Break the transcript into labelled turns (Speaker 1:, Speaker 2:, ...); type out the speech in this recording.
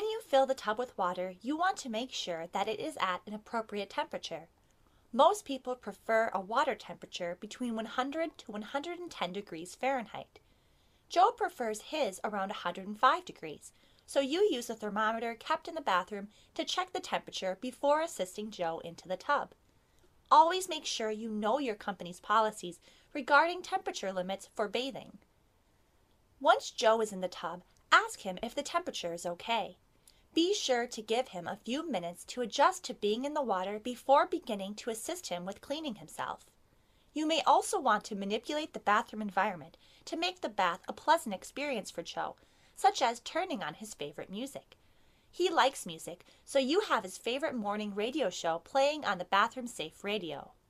Speaker 1: When you fill the tub with water, you want to make sure that it is at an appropriate temperature. Most people prefer a water temperature between 100 to 110 degrees Fahrenheit. Joe prefers his around 105 degrees, so you use a thermometer kept in the bathroom to check the temperature before assisting Joe into the tub. Always make sure you know your company's policies regarding temperature limits for bathing. Once Joe is in the tub, ask him if the temperature is okay. Be sure to give him a few minutes to adjust to being in the water before beginning to assist him with cleaning himself. You may also want to manipulate the bathroom environment to make the bath a pleasant experience for Joe, such as turning on his favorite music. He likes music, so you have his favorite morning radio show playing on the Bathroom Safe radio.